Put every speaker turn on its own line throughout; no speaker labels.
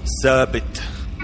ثابت.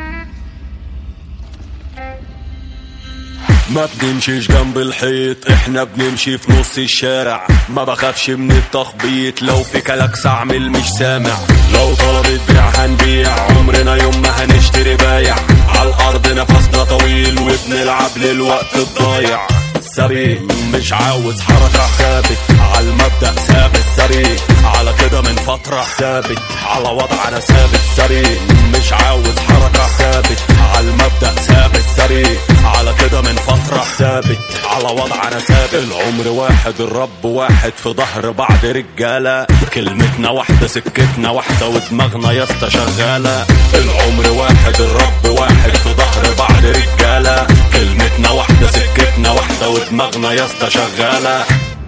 ما بنمشيش جنب الحيط، احنا بنمشي في نص الشارع. ما بخافش من التخبيط، لو في كلاكس اعمل مش سامع. لو طلبت بيع هنبيع، عمرنا يوم ما هنشتري بايع. عالارض نفسنا طويل وبنلعب للوقت الضايع. ثابت مش عاوز حركة، ثابت عالمبدأ، ثابت سريع على كده من فترة. ثابت على وضع انا ثابت سريع، مش عاوز حركة. ثابت عالمبدأ، ثابت سريع على كده من فترة. ثابت على وضع انا ثابت. العمر واحد، الرب واحد، في ظهر بعض رجالة. كلمتنا واحدة، سكتنا واحدة، ودماغنا يسطا شغالة. العمر واحد، الرب واحد، في ظهر بعض رجالة. كلمتنا واحدة، سكتنا واحدة، ودماغنا يسطا شغالة.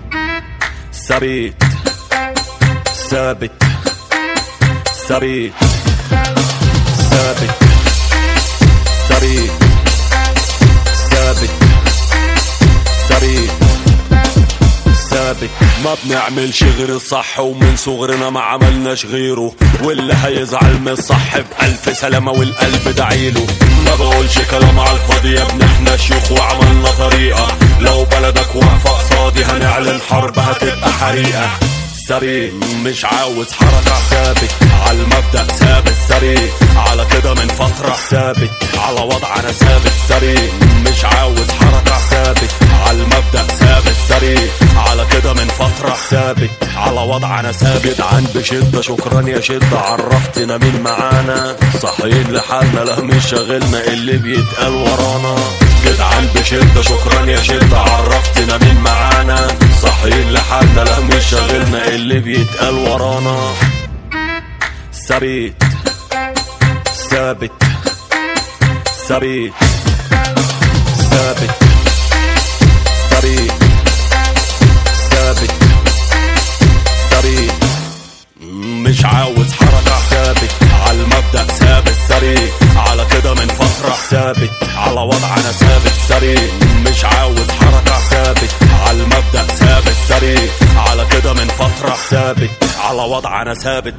ثابت ثابت ثابت ثابت ثابت ثابت ثابت ثابت. ما بنعملش غير الصح، ومن صغرنا ما عملناش غيره. واللي هيزعل من الصح بألف سلامة والقلب دعيله. ما بقولش كلام على الفاضي يا ابن، احنا شيوخ وعملنا طريقة. لو بلدك واقفة قصادي هنعلن حرب، هتبقى حريقة. ثابت مش عاوز حركة، ثابت عالمبدأ، ثابت سريع على كده من فترة. ثابت على وضع انا ثابت سريع، مش عاوز حركة. ثابت عالمبدأ، ثابت سريع على كده من فترة. ثابت على وضع انا ثابت. جدعان بشدة، شكرا يا شدة، عرفتنا مين معانا. صاحيين لحالنا، لا مش شاغلنا اللي بيتقال ورانا. جدعان بشدة، شكرا يا شدة، عرفتنا مين معانا. صاحيين لحالنا، لا مش شاغلنا اللي بيتقال ورانا. ثابت ثابت ثابت ثابت ثابت ثابت ثابت مش عاوز حركة. ثابت عالمبدأ، ثابت سريع على كده من فترة. ثابت على وضع انا ثابت سريع، مش عاوز حركة. ثابت عالمبدأ، ثابت سريع على كده من فترة. ثابت على وضع انا ثابت.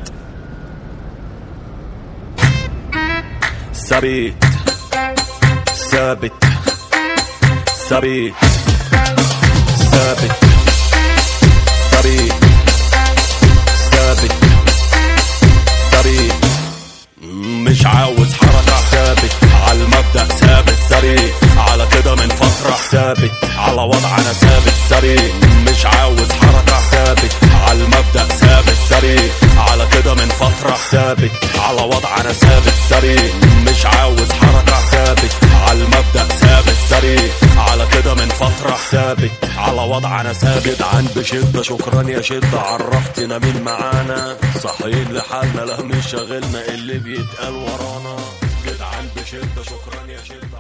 ثابت ثابت ثابت ثابت ثابت ثابت ثابت مش عاوز حركة. ثابت عالمبدأ، ثابت سريع على كده من فترة. ثابت على وضع انا ثابت سريع، مش عاوز حركة. ثابت عالمبدأ، ثابت سريع على كده من فترة. ثابت على وضع انا ثابت سريع، مش عاوز حركة. ثابت عالمبدأ، ثابت سريع على كده من فترة. ثابت على وضع انا ثابت. جدعان بشدة، شكرا يا شدة، عرفتنا مين معانا. صاحيين لحالنا، لا مش شاغلنا اللي بيتقال ورانا. جدعان بشدة، شكرا يا شدة.